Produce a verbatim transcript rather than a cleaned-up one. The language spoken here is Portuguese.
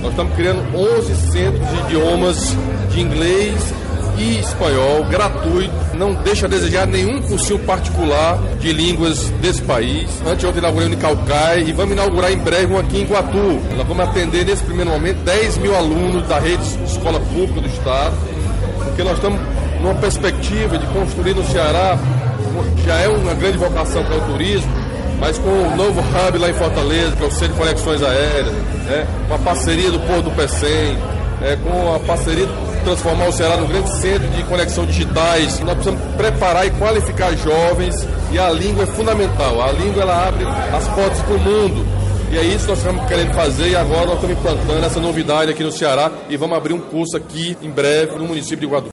Nós estamos criando onze centros de idiomas de inglês e espanhol, gratuito. Não deixa a desejar nenhum cursinho particular de línguas desse país. Anteontem inaugurei um em Caucai e vamos inaugurar em breve um aqui em Iguatu. Nós vamos atender nesse primeiro momento dez mil alunos da rede de escola pública do estado, porque nós estamos numa perspectiva de construir no Ceará, já é uma grande vocação para o turismo, mas com o novo hub lá em Fortaleza, que é o Centro de Conexões Aéreas, né, com a parceria do Porto do Pecém, é, com a parceria de transformar o Ceará num grande centro de conexão digitais. Nós precisamos preparar e qualificar jovens, e a língua é fundamental. A língua, ela abre as portas para o mundo. E é isso que nós estamos querendo fazer, e agora nós estamos implantando essa novidade aqui no Ceará e vamos abrir um curso aqui em breve no município de Iguatu.